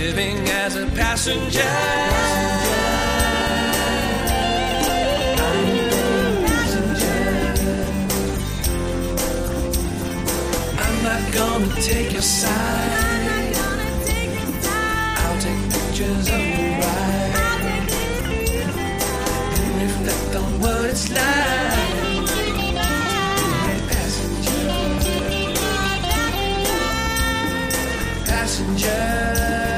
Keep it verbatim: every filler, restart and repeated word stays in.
living as a passenger. I'm not gonna take your side. I'll take pictures of